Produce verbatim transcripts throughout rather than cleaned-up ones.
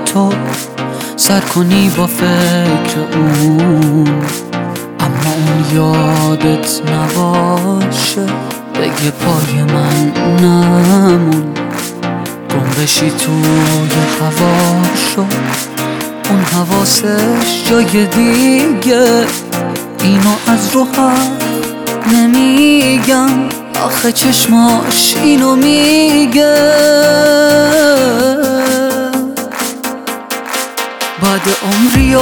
تو سر کنی با فکر اون، اما اون یادت نباشه بگه پای من نمون. گم بشی توی هواشو، اون حواسش جای دیگه، اینو از رو حرف نمیگم، آخه چشماش اینو میگه. بعد عمری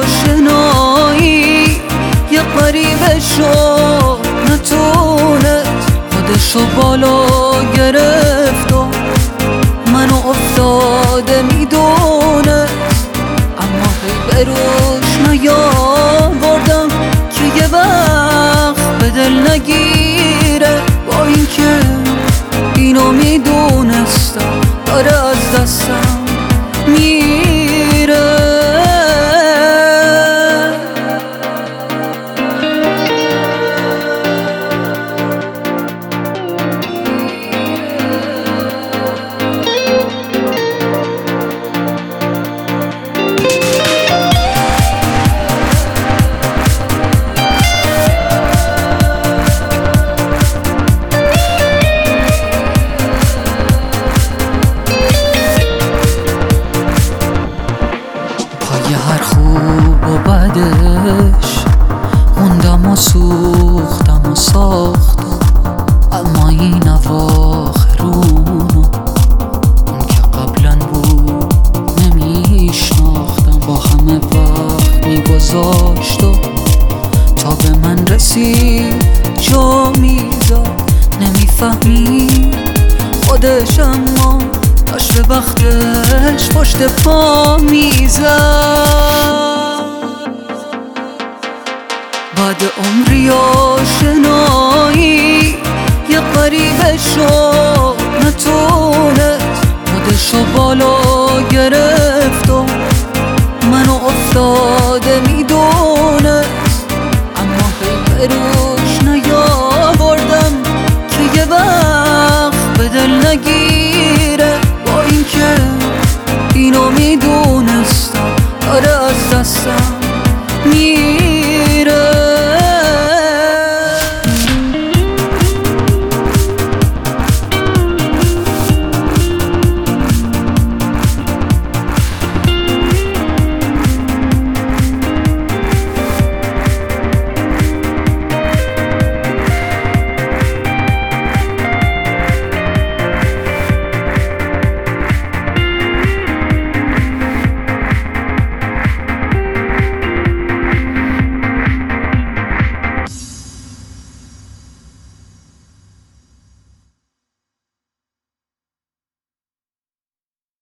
آشنایی یه غریبه شد، نتونست خودشو بالا گرفت و منو افتاده میدونست، اما هی بروش نیاوردم که یه وقت به دل نگیره، با اینکه اینو میدونستم داره از دستم میره. پای هر خوب و بدش موندم و سوختم و ساختم، اما این اواخرونو اون که قبلا بود نمیشناختم، با همه وقت میگذاشت و تا به من رسید جا میزد، نمیفهمید خودش اما داشت به وقتش پشت پا میزد. بعد عمری آشنایی یه غریبه شد، نتونست خودشو بالا گرفت و منو افتاده میدونست، اما هی بروش نیاوردم که یه وقت به دل نگیره، با اینکه اینو میدونم